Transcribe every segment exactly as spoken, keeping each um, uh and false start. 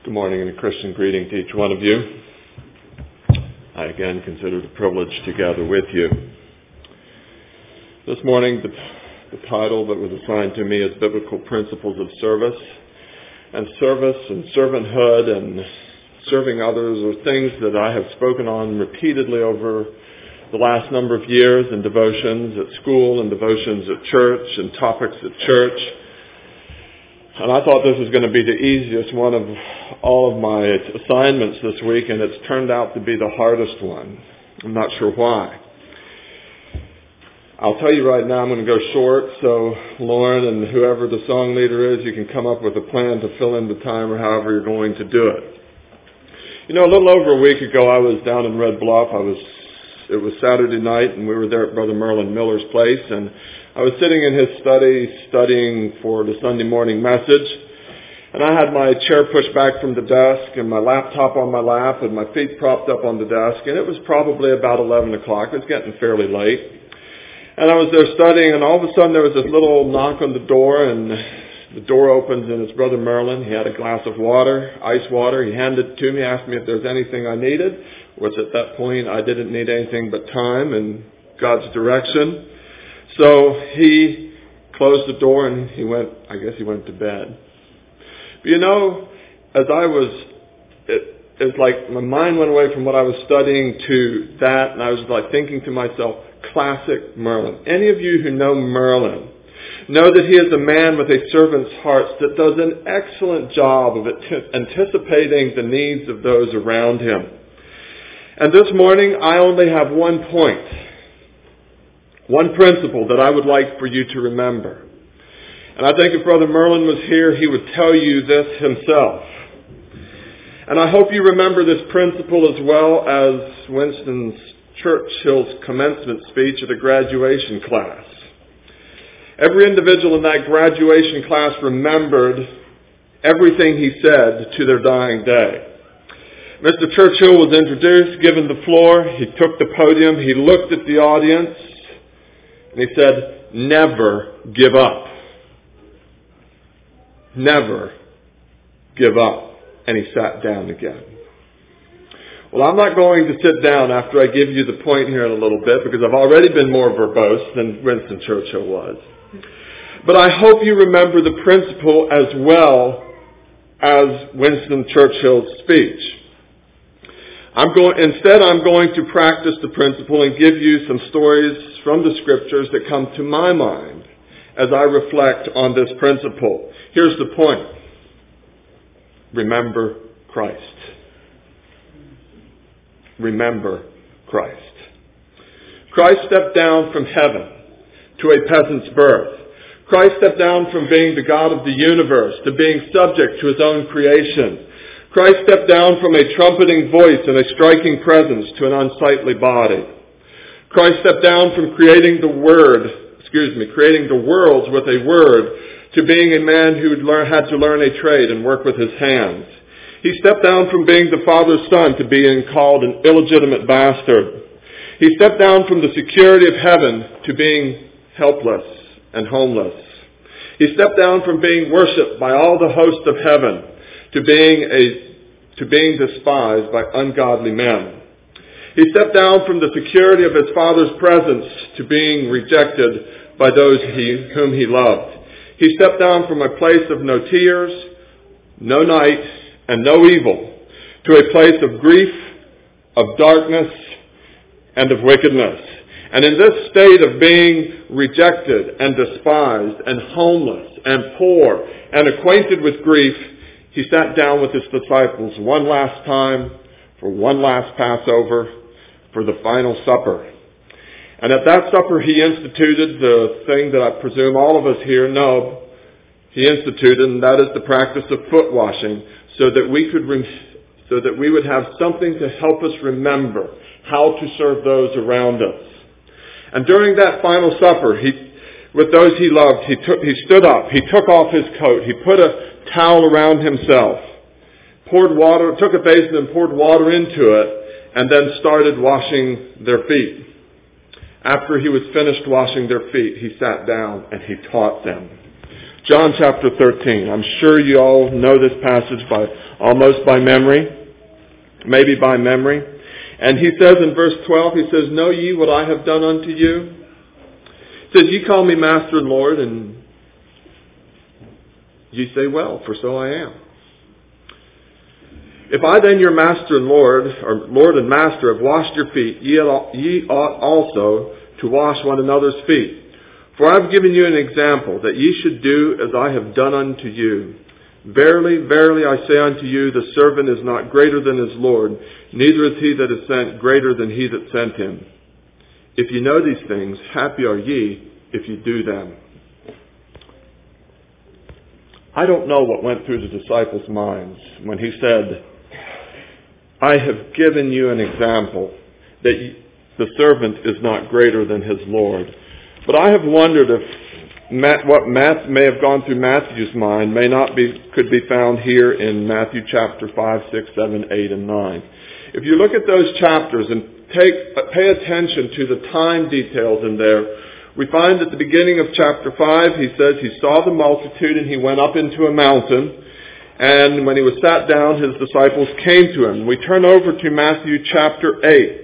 Good morning and a Christian greeting to each one of you. I again consider it a privilege to gather with you. This morning, the, the title that was assigned to me is Biblical Principles of Service. And service and servanthood and serving others are things that I have spoken on repeatedly over the last number of years in devotions at school and devotions at church and topics at church. And I thought this was going to be the easiest one of all of my assignments this week, and it's turned out to be the hardest one. I'm not sure why. I'll tell you right now, I'm going to go short, so Lauren and whoever the song leader is, you can come up with a plan to fill in the time or however you're going to do it. You know, a little over a week ago, I was down in Red Bluff. I was, it was Saturday night, and we were there at Brother Merlin Miller's place, and I was sitting in his study studying for the Sunday morning message, and I had my chair pushed back from the desk and my laptop on my lap and my feet propped up on the desk, and it was probably about eleven o'clock. It was getting fairly late. And I was there studying, and all of a sudden there was this little knock on the door, and the door opens, and it's Brother Merlin. He had a glass of water, ice water. He handed it to me, asked me if there was anything I needed, which at that point I didn't need anything but time and God's direction. So he closed the door and he went, I guess he went to bed. But you know, as I was, it, it's like my mind went away from what I was studying to that, and I was like thinking to myself, classic Merlin. Any of you who know Merlin know that he is a man with a servant's heart that does an excellent job of anticipating the needs of those around him. And this morning, I only have one point. One principle that I would like for you to remember. And I think if Brother Merlin was here, he would tell you this himself. And I hope you remember this principle as well as Winston Churchill's commencement speech at a graduation class. Every individual in that graduation class remembered everything he said to their dying day. Mister Churchill was introduced, given the floor. He took the podium. He looked at the audience. And he said, never give up. Never give up. And he sat down again. Well, I'm not going to sit down after I give you the point here in a little bit, because I've already been more verbose than Winston Churchill was. But I hope you remember the principle as well as Winston Churchill's speech. I'm going, instead, I'm going to practice the principle and give you some stories from the Scriptures that come to my mind as I reflect on this principle. Here's the point. Remember Christ. Remember Christ. Christ stepped down from heaven to a peasant's birth. Christ stepped down from being the God of the universe to being subject to his own creation. Christ stepped down from a trumpeting voice and a striking presence to an unsightly body. Christ stepped down from creating the word, excuse me, creating the worlds with a word to being a man who had to learn a trade and work with his hands. He stepped down from being the Father's Son to being called an illegitimate bastard. He stepped down from the security of heaven to being helpless and homeless. He stepped down from being worshipped by all the hosts of heaven to being a to being despised by ungodly men. He stepped down from the security of his Father's presence to being rejected by those he, whom he loved. He stepped down from a place of no tears, no night, and no evil to a place of grief, of darkness, and of wickedness. And in this state of being rejected and despised and homeless and poor and acquainted with grief, he sat down with his disciples one last time for one last Passover, for the final supper. And at that supper he instituted the thing that I presume all of us here know he instituted, and that is the practice of foot washing, so that we could re- so that we would have something to help us remember how to serve those around us. And during that final supper, he, with those he loved, he took he stood up, he took off his coat, he put a towel around himself, poured water, took a basin and poured water into it, and then started washing their feet. After he was finished washing their feet, he sat down and he taught them. John chapter thirteen. I'm sure you all know this passage by almost by memory, maybe by memory. And he says in verse twelve, he says, "Know ye what I have done unto you?" He says, "Ye call me Master and Lord, and ye say, well, for so I am. If I then, your Master and Lord, or Lord and Master, have washed your feet, ye ought also to wash one another's feet. For I have given you an example, that ye should do as I have done unto you. Verily, verily, I say unto you, the servant is not greater than his Lord, neither is he that is sent greater than he that sent him. If ye know these things, happy are ye if ye do them." I don't know what went through the disciples' minds when he said, "I have given you an example, that the servant is not greater than his Lord." But I have wondered if Matt, what Matt may have gone through Matthew's mind may not be could be found here in Matthew chapter five, six, seven, eight, and nine. If you look at those chapters and take pay attention to the time details in there, we find at the beginning of chapter five, he says he saw the multitude and he went up into a mountain. And when he was sat down, his disciples came to him. We turn over to Matthew chapter eight.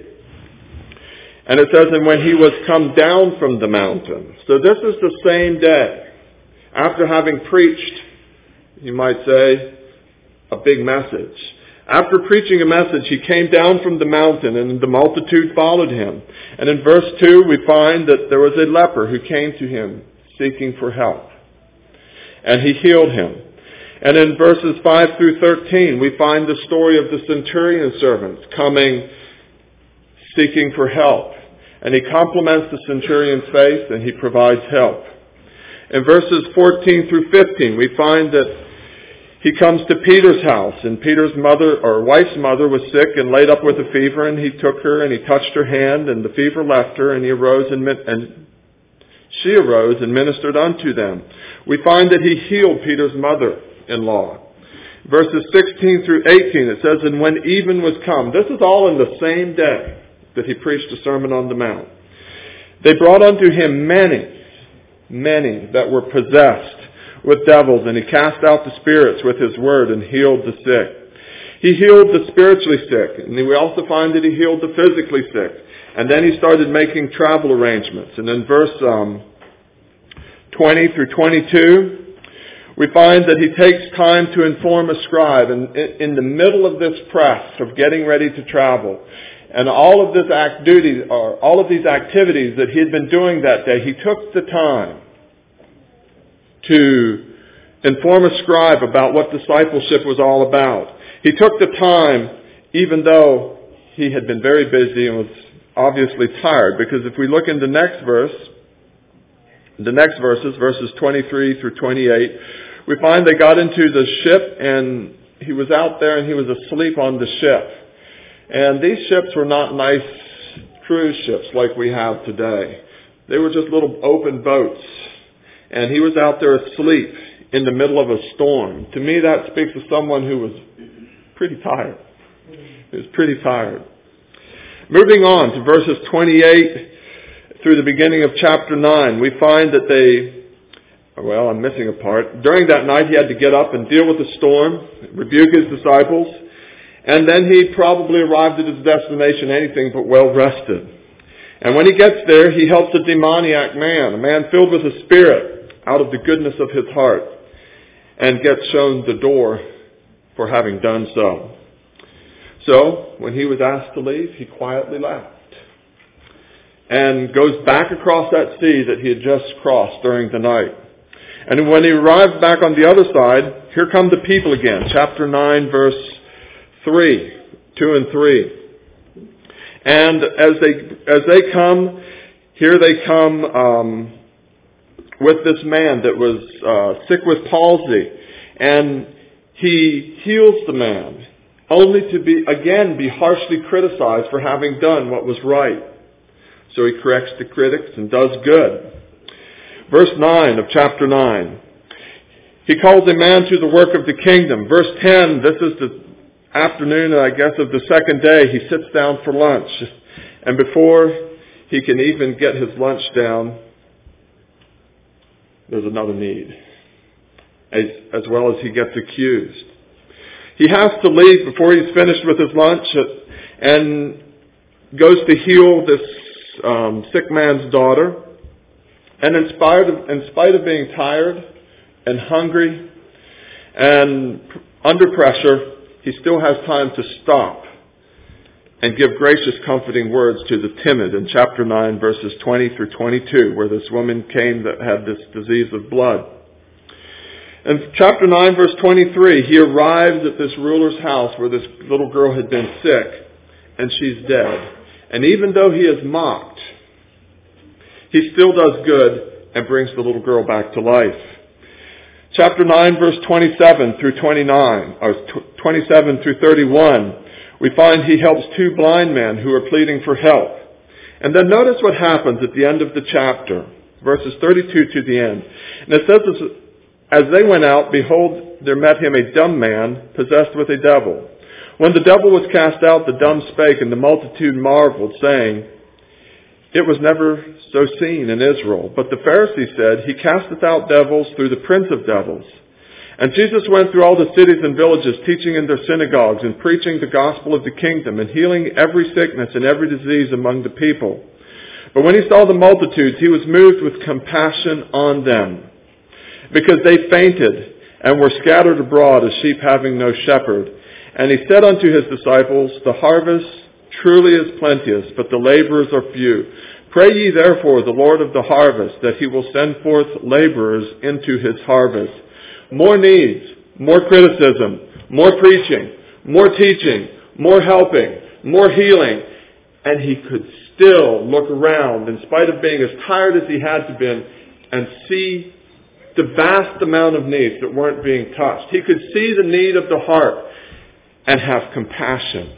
And it says, "And when he was come down from the mountain." So this is the same day. After having preached, you might say, a big message. After preaching a message, he came down from the mountain and the multitude followed him. And in verse two, we find that there was a leper who came to him seeking for help. And he healed him. And in verses five through thirteen, we find the story of the centurion servants coming seeking for help. And he compliments the centurion's faith and he provides help. In verses fourteen through fifteen, we find that he comes to Peter's house, and Peter's mother, or wife's mother, was sick and laid up with a fever, and he took her and he touched her hand, and the fever left her, and he arose and, and she arose and ministered unto them. We find that he healed Peter's mother-in-law. Verses sixteen through eighteen, it says, "And when even was come," this is all in the same day that he preached the Sermon on the Mount, "they brought unto him many, many that were possessed with devils, and he cast out the spirits with his word and healed the sick." He healed the spiritually sick, and we also find that he healed the physically sick. And then he started making travel arrangements. And in verse um, twenty through twenty-two, we find that he takes time to inform a scribe. And in the middle of this press of getting ready to travel, and all of this act duty, or all of these activities that he had been doing that day, he took the time to inform a scribe about what discipleship was all about. He took the time, even though he had been very busy and was obviously tired, because if we look in the next verse, the next verses, verses twenty-three through twenty-eight, we find they got into the ship and he was out there and he was asleep on the ship. And these ships were not nice cruise ships like we have today. They were just little open boats. And he was out there asleep in the middle of a storm. To me, that speaks of someone who was pretty tired. He was pretty tired. Moving on to verses twenty-eight through the beginning of chapter nine, we find that they, well, I'm missing a part. During that night, he had to get up and deal with the storm, rebuke his disciples, and then he probably arrived at his destination anything but well rested. And when he gets there, he helps a demoniac man, a man filled with a spirit, out of the goodness of his heart, and gets shown the door for having done so. So, when he was asked to leave, he quietly left and goes back across that sea that he had just crossed during the night. And when he arrives back on the other side, here come the people again. Chapter nine, verse three, two and three. And as they as they come, here they come um, with this man that was uh, sick with palsy, and he heals the man, only to be again be harshly criticized for having done what was right. So he corrects the critics and does good. Verse nine of chapter nine. He calls a man to the work of the kingdom. Verse ten, this is the afternoon, I guess, of the second day. He sits down for lunch. And before he can even get his lunch down, there's another need. as, as well as he gets accused. He has to leave before he's finished with his lunch and goes to heal this um, sick man's daughter. And in spite of, in spite of being tired and hungry and under pressure, he still has time to stop and give gracious, comforting words to the timid in chapter nine, verses twenty through twenty-two, where this woman came that had this disease of blood. In chapter nine, verse twenty-three, he arrives at this ruler's house where this little girl had been sick, and she's dead. And even though he is mocked, he still does good and brings the little girl back to life. Chapter nine, verse twenty-seven through twenty-nine, or twenty-seven through thirty-one, we find he helps two blind men who are pleading for help. And then notice what happens at the end of the chapter, verses thirty-two to the end. And it says, as they went out, behold, there met him a dumb man possessed with a devil. When the devil was cast out, the dumb spake, and the multitude marveled, saying, it was never so seen in Israel. But the Pharisee said, he casteth out devils through the prince of devils. And Jesus went through all the cities and villages, teaching in their synagogues and preaching the gospel of the kingdom and healing every sickness and every disease among the people. But when he saw the multitudes, he was moved with compassion on them, because they fainted and were scattered abroad as sheep having no shepherd. And he said unto his disciples, the harvest truly is plenteous, but the laborers are few. Pray ye therefore the Lord of the harvest, that he will send forth laborers into his harvest. More needs, more criticism, more preaching, more teaching, more helping, more healing. And he could still look around, in spite of being as tired as he had to be, and see the vast amount of needs that weren't being touched. He could see the need of the heart and have compassion.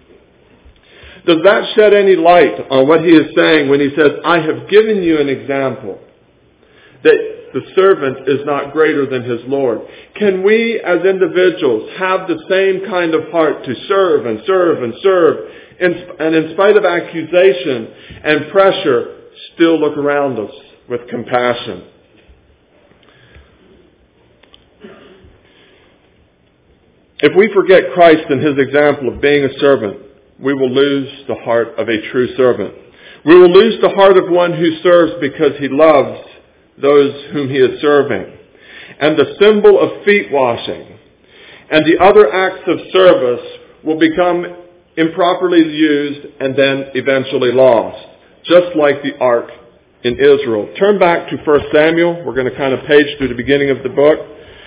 Does that shed any light on what he is saying when he says, I have given you an example that the servant is not greater than his Lord? Can we as individuals have the same kind of heart to serve and serve and serve, and in spite of accusation and pressure, still look around us with compassion? If we forget Christ and his example of being a servant, we will lose the heart of a true servant. We will lose the heart of one who serves because he loves those whom he is serving. And the symbol of feet washing and the other acts of service will become improperly used and then eventually lost, just like the ark in Israel. Turn back to First Samuel. We're going to kind of page through the beginning of the book.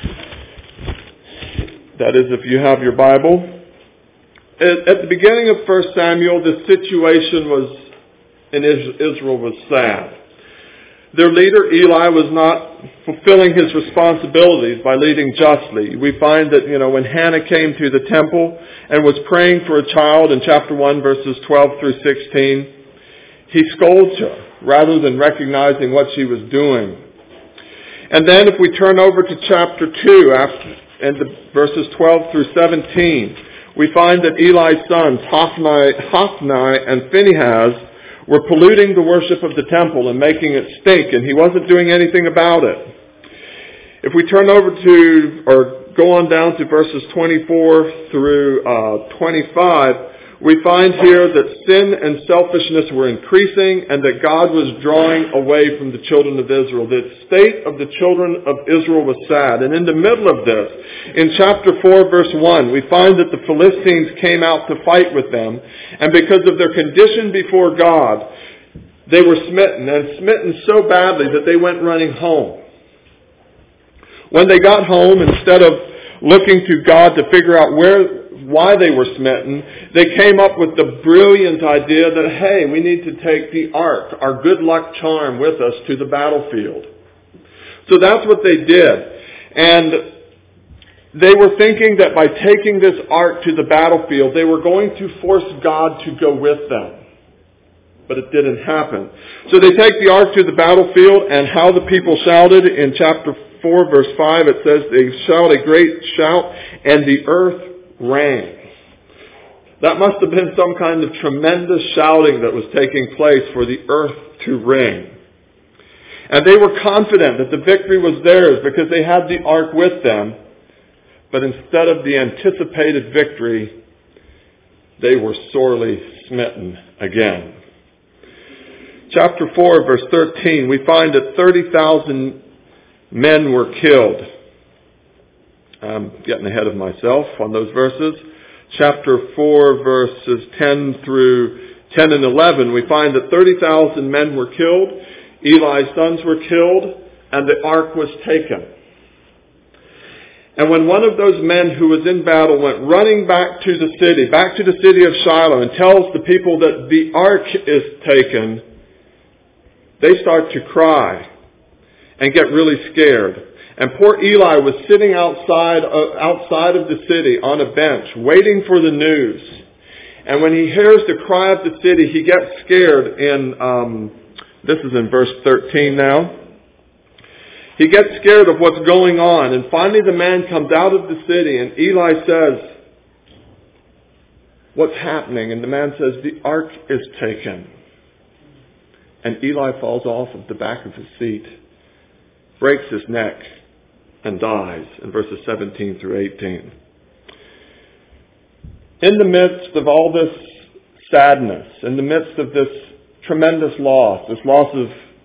That is, if you have your Bible. At the beginning of First Samuel, the situation was in Israel was sad. Their leader, Eli, was not fulfilling his responsibilities by leading justly. We find that, you know, when Hannah came to the temple and was praying for a child in chapter one, verses twelve through sixteen, he scolds her rather than recognizing what she was doing. And then if we turn over to chapter two, after, and the verses twelve through seventeen, we find that Eli's sons, Hophni, Hophni and Phinehas, were polluting the worship of the temple and making it stink, and he wasn't doing anything about it. If we turn over to, or go on down to verses twenty-four through uh, twenty-five, we find here that sin and selfishness were increasing and that God was drawing away from the children of Israel. The state of the children of Israel was sad. And in the middle of this, in chapter four, verse one, we find that the Philistines came out to fight with them. And because of their condition before God, they were smitten, and smitten so badly that they went running home. When they got home, instead of looking to God to figure out where why they were smitten, they came up with the brilliant idea that, hey, we need to take the ark, our good luck charm, with us to the battlefield. So that's what they did. And they were thinking that by taking this ark to the battlefield, they were going to force God to go with them. But it didn't happen. So they take the ark to the battlefield, and how the people shouted in chapter four, verse five, it says they shout a great shout, and the earth rang. That must have been some kind of tremendous shouting that was taking place for the earth to ring. And they were confident that the victory was theirs because they had the ark with them. But instead of the anticipated victory, they were sorely smitten again. Chapter four, verse thirteen, we find that thirty thousand men were killed. I'm getting ahead of myself on those verses. Chapter four, verses ten through ten and eleven, we find that thirty thousand men were killed, Eli's sons were killed, and the ark was taken. And when one of those men who was in battle went running back to the city, back to the city of Shiloh, and tells the people that the ark is taken, they start to cry and get really scared. And poor Eli was sitting outside uh, outside of the city on a bench, waiting for the news. And when he hears the cry of the city, he gets scared. In um, this is in verse thirteen now. He gets scared of what's going on. And finally the man comes out of the city, and Eli says, "What's happening?" And the man says, "The ark is taken." And Eli falls off of the back of his seat, breaks his neck, and dies in verses seventeen through eighteen. In the midst of all this sadness, in the midst of this tremendous loss, this loss of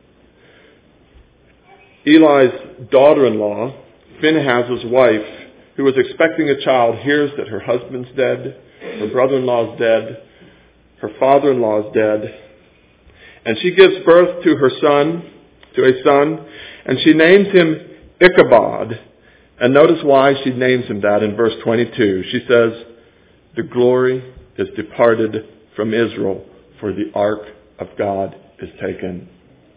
Eli's daughter-in-law, Phinehas' wife, who was expecting a child, hears that her husband's dead, her brother-in-law's dead, her father-in-law's dead, and she gives birth to her son, to a son, and she names him Ichabod. And notice why she names him that in verse twenty-two. She says, "The glory is departed from Israel, for the ark of God is taken."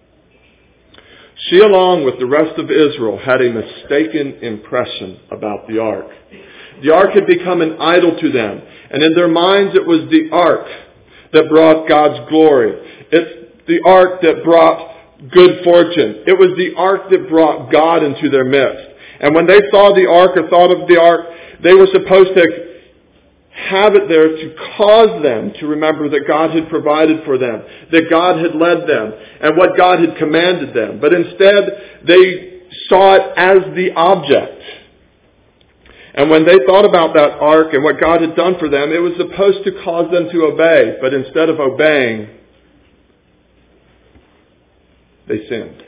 She, along with the rest of Israel, had a mistaken impression about the ark. The ark had become an idol to them, and in their minds it was the ark that brought God's glory. It's the ark that brought good fortune. It was the ark that brought God into their midst. And when they saw the ark or thought of the ark, they were supposed to have it there to cause them to remember that God had provided for them, that God had led them, and what God had commanded them. But instead, they saw it as the object. And when they thought about that ark and what God had done for them, it was supposed to cause them to obey. But instead of obeying, they sinned.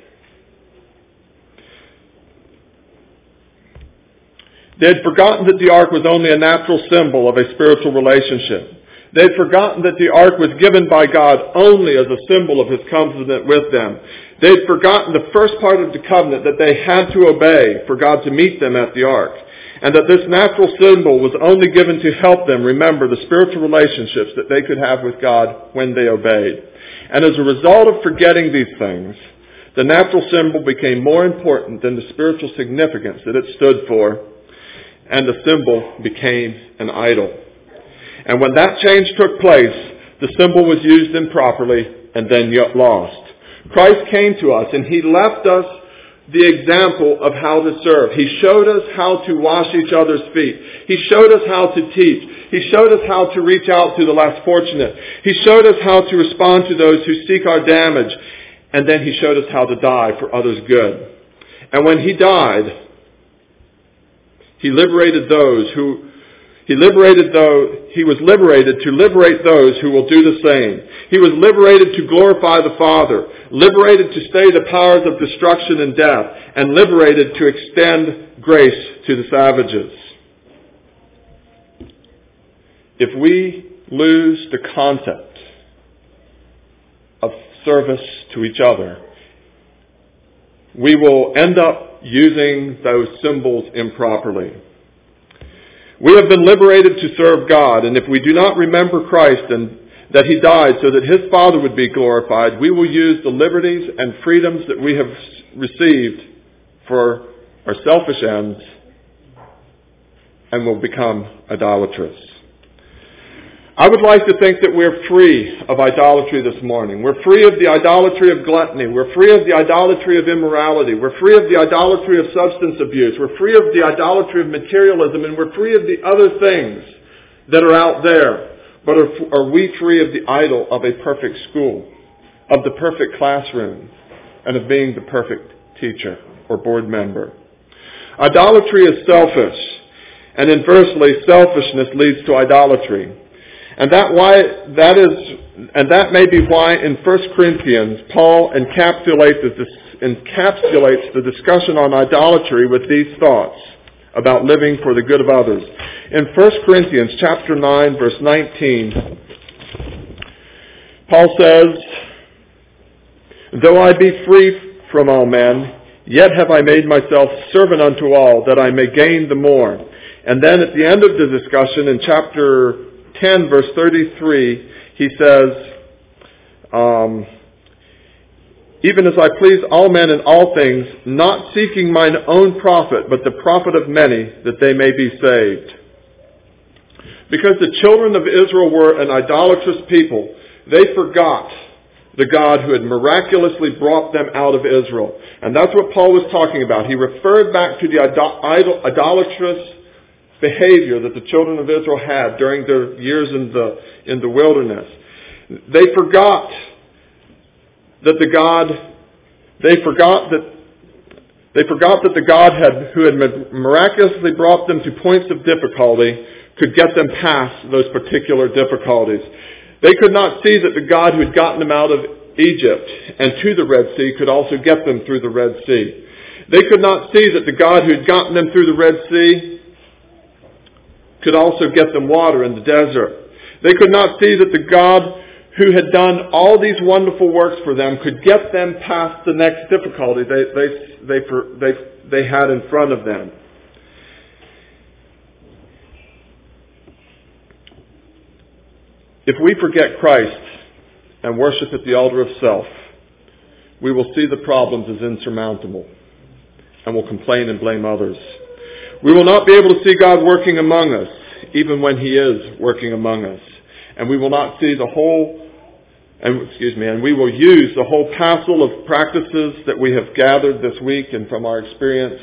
They had forgotten that the ark was only a natural symbol of a spiritual relationship. They had forgotten that the ark was given by God only as a symbol of His covenant with them. They had forgotten the first part of the covenant, that they had to obey for God to meet them at the ark. And that this natural symbol was only given to help them remember the spiritual relationships that they could have with God when they obeyed. And as a result of forgetting these things, the natural symbol became more important than the spiritual significance that it stood for, and the symbol became an idol. And when that change took place, the symbol was used improperly and then lost. Christ came to us and He left us the example of how to serve. He showed us how to wash each other's feet. He showed us how to teach. He showed us how to reach out to the less fortunate. He showed us how to respond to those who seek our damage. And then He showed us how to die for others' good. And when He died, He liberated those who, He liberated those, He was liberated to liberate those who will do the same. He was liberated to glorify the Father, liberated to stay the powers of destruction and death, and liberated to extend grace to the savages. If we lose the concept of service to each other, we will end up using those symbols improperly. We have been liberated to serve God, and if we do not remember Christ and that He died so that His Father would be glorified, we will use the liberties and freedoms that we have received for our selfish ends and will become idolatrous. I would like to think that we're free of idolatry this morning. We're free of the idolatry of gluttony. We're free of the idolatry of immorality. We're free of the idolatry of substance abuse. We're free of the idolatry of materialism. And we're free of the other things that are out there. But are, are we free of the idol of a perfect school, of the perfect classroom, and of being the perfect teacher or board member. Idolatry is selfish, and inversely, selfishness leads to idolatry. And that why that is, and that may be why in First Corinthians, Paul encapsulates the, encapsulates the discussion on idolatry with these thoughts about living for the good of others. In First Corinthians chapter nine, verse nineteen, Paul says, "Though I be free from all men, yet have I made myself servant unto all, that I may gain the more." And then at the end of the discussion, in chapter ten, verse thirty-three, he says, um, "Even as I please all men in all things, not seeking mine own profit, but the profit of many, that they may be saved." Because the children of Israel were an idolatrous people, they forgot the God who had miraculously brought them out of Israel. And that's what Paul was talking about. He referred back to the idol- idolatrous behavior that the children of Israel had during their years in the in the wilderness. They forgot that the God they forgot that they forgot that the God had who had miraculously brought them to points of difficulty could get them past those particular difficulties. They could not see that the God who had gotten them out of Egypt and to the Red Sea could also get them through the Red Sea. They could not see that the God who had gotten them through the Red Sea could also get them water in the desert. They could not see that the God who had done all these wonderful works for them could get them past the next difficulty they, they, they, they, they had in front of them. If we forget Christ and worship at the altar of self, we will see the problems as insurmountable and will complain and blame others. We will not be able to see God working among us, even when He is working among us. And we will not see the whole, and excuse me, and we will use the whole passel of practices that we have gathered this week and from our experience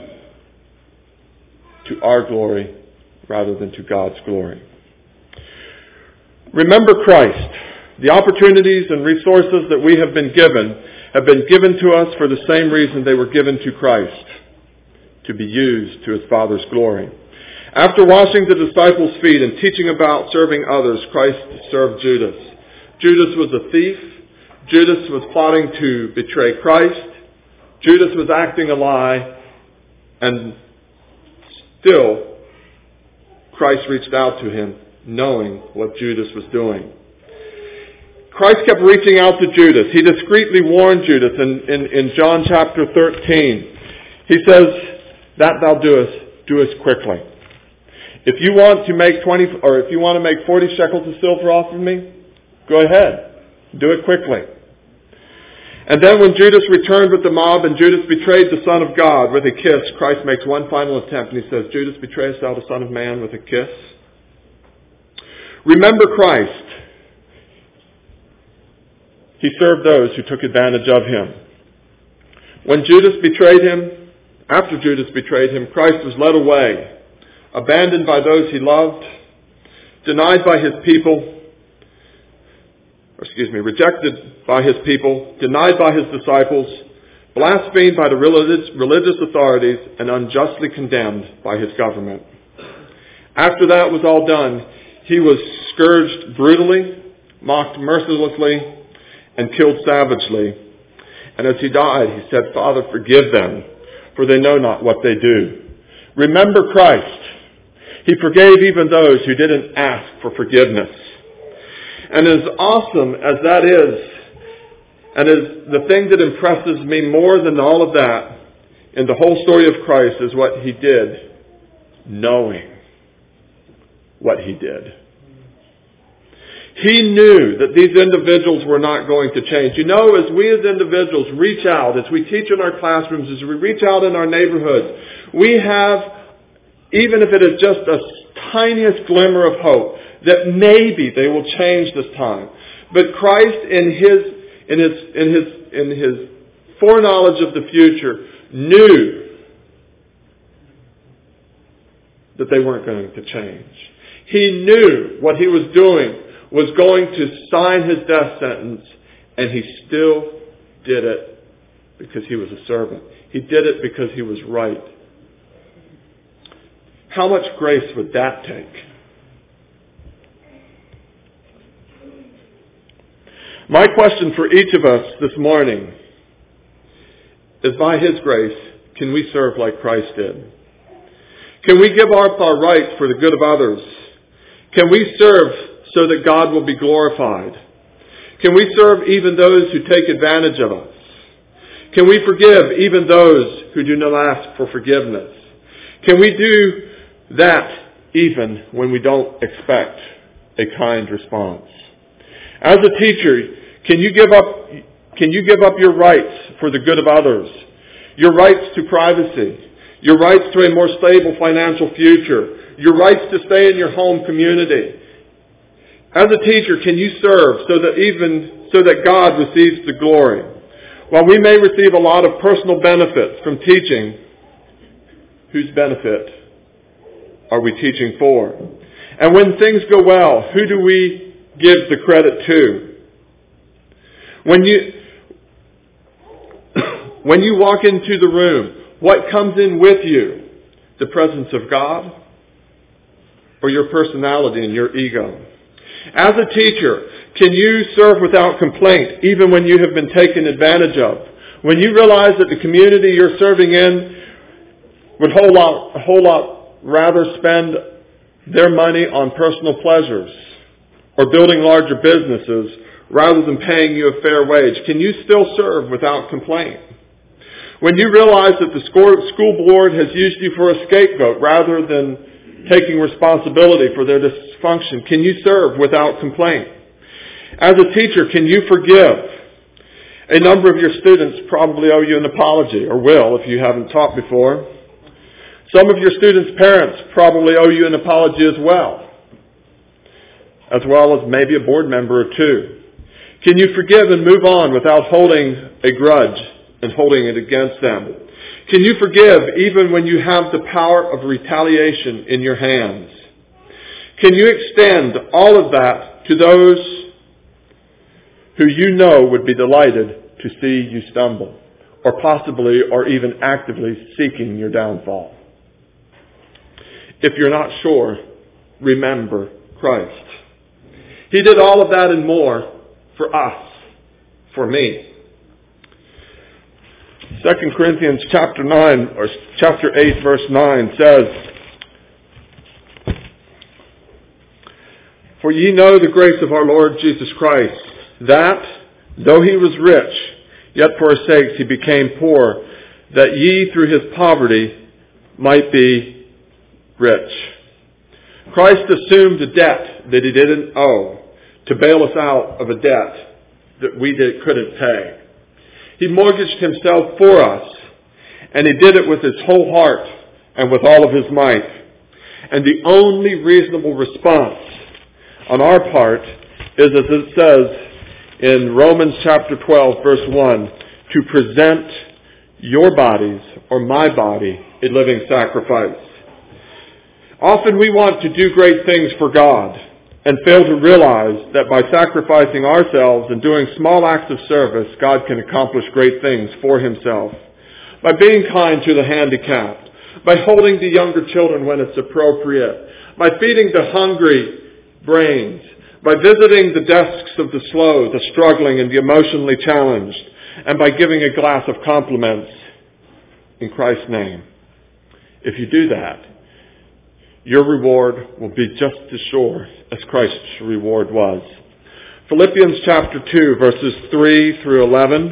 to our glory rather than to God's glory. Remember Christ. The opportunities and resources that we have been given have been given to us for the same reason they were given to Christ, to be used to His Father's glory. After washing the disciples' feet and teaching about serving others, Christ served Judas. Judas was a thief. Judas was plotting to betray Christ. Judas was acting a lie. And still, Christ reached out to him, knowing what Judas was doing. Christ kept reaching out to Judas. He discreetly warned Judas in, in, in John chapter thirteen. He says, "That thou doest, doest quickly. If you want to make twenty, or if you want to make forty shekels of silver off of me, go ahead. Do it quickly." And then when Judas returned with the mob and Judas betrayed the Son of God with a kiss, Christ makes one final attempt and He says, "Judas, betrayest thou the Son of Man with a kiss?" Remember Christ. He served those who took advantage of Him. When Judas betrayed Him, after Judas betrayed Him, Christ was led away, abandoned by those He loved, denied by His people, or excuse me, rejected by His people, denied by His disciples, blasphemed by the religious, religious authorities, and unjustly condemned by His government. After that was all done, He was scourged brutally, mocked mercilessly, and killed savagely. And as He died, He said, "Father, forgive them, for they know not what they do." Remember Christ. He forgave even those who didn't ask for forgiveness. And as awesome as that is, and as the thing that impresses me more than all of that in the whole story of Christ is what He did, knowing what He did. He knew that these individuals were not going to change. You know, as we as individuals reach out, as we teach in our classrooms, as we reach out in our neighborhoods, we have, even if it is just a tiniest glimmer of hope, that maybe they will change this time. But Christ, in His, in His, in His, in His foreknowledge of the future, knew that they weren't going to change. He knew what He was doing was going to sign His death sentence, and He still did it because he was a servant. He did it because he was right. How much grace would that take? My question for each of us this morning is, by his grace, can we serve like Christ did? Can we give up our rights for the good of others? Can we serve so that God will be glorified? Can we serve even those who take advantage of us? Can we forgive even those who do not ask for forgiveness? Can we do that even when we don't expect a kind response? As a teacher, can you give up, can you give up your rights for the good of others? Your rights to privacy, your rights to a more stable financial future, your rights to stay in your home community. As a teacher, can you serve so that even so that God receives the glory? While we may receive a lot of personal benefits from teaching, whose benefit are we teaching for? And when things go well, who do we give the credit to? When you when you walk into the room, what comes in with you? The presence of God or your personality and your ego? As a teacher, can you serve without complaint even when you have been taken advantage of? When you realize that the community you're serving in would whole lot, a whole lot rather spend their money on personal pleasures or building larger businesses rather than paying you a fair wage, can you still serve without complaint? When you realize that the school board has used you for a scapegoat rather than taking responsibility for their dysfunction, can you serve without complaint? As a teacher, can you forgive? A number of your students probably owe you an apology, or will if you haven't taught before. Some of your students' parents probably owe you an apology as well, as well as maybe a board member or two. Can you forgive and move on without holding a grudge and holding it against them? Can you forgive even when you have the power of retaliation in your hands? Can you extend all of that to those who you know would be delighted to see you stumble, or possibly or even actively seeking your downfall? If you're not sure, remember Christ. He did all of that and more for us, for me. Second Corinthians chapter nine or chapter eight verse nine says, "For ye know the grace of our Lord Jesus Christ, that, though he was rich, yet for our sakes he became poor, that ye through his poverty might be rich." Christ assumed a debt that he didn't owe to bail us out of a debt that we did, couldn't pay. He mortgaged himself for us, and he did it with his whole heart and with all of his might. And the only reasonable response on our part is, as it says in Romans chapter twelve, verse one, to present your bodies, or my body, a living sacrifice. Often we want to do great things for God and fail to realize that by sacrificing ourselves and doing small acts of service, God can accomplish great things for himself. By being kind to the handicapped, by holding the younger children when it's appropriate, by feeding the hungry brains, by visiting the desks of the slow, the struggling, and the emotionally challenged, and by giving a glass of compliments in Christ's name. If you do that, your reward will be just as sure as Christ's reward was. Philippians chapter two, verses three through eleven.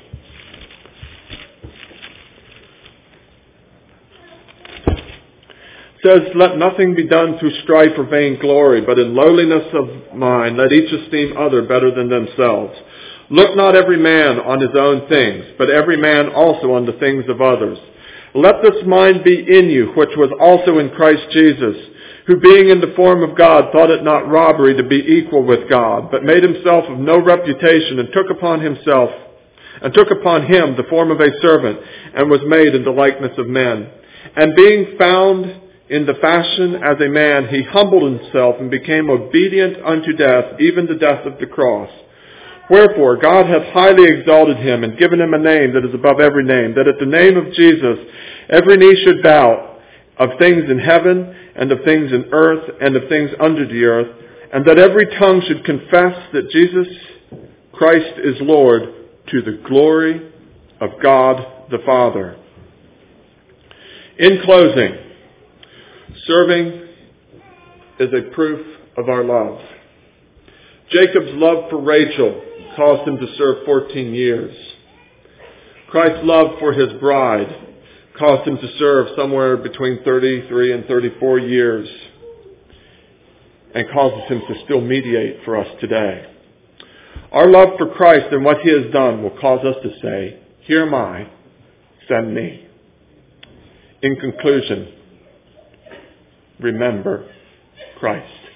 Says, "Let nothing be done through strife or vain glory, but in lowliness of mind let each esteem other better than themselves. Look not every man on his own things, but every man also on the things of others. Let this mind be in you, which was also in Christ Jesus, who being in the form of God thought it not robbery to be equal with God, but made himself of no reputation, and took upon himself, and took upon him the form of a servant, and was made in the likeness of men. And being found in the fashion as a man, he humbled himself and became obedient unto death, even the death of the cross. Wherefore God hath highly exalted him, and given him a name that is above every name, that at the name of Jesus every knee should bow, of things in heaven, and of things in earth, and of things under the earth, and that every tongue should confess that Jesus Christ is Lord, to the glory of God the Father. In closing, serving is a proof of our love. Jacob's love for Rachel caused him to serve fourteen years. Christ's love for his bride caused him to serve somewhere between thirty-three and thirty-four years, and causes him to still mediate for us today. Our love for Christ and what he has done will cause us to say, "Here am I, send me." In conclusion, remember Christ.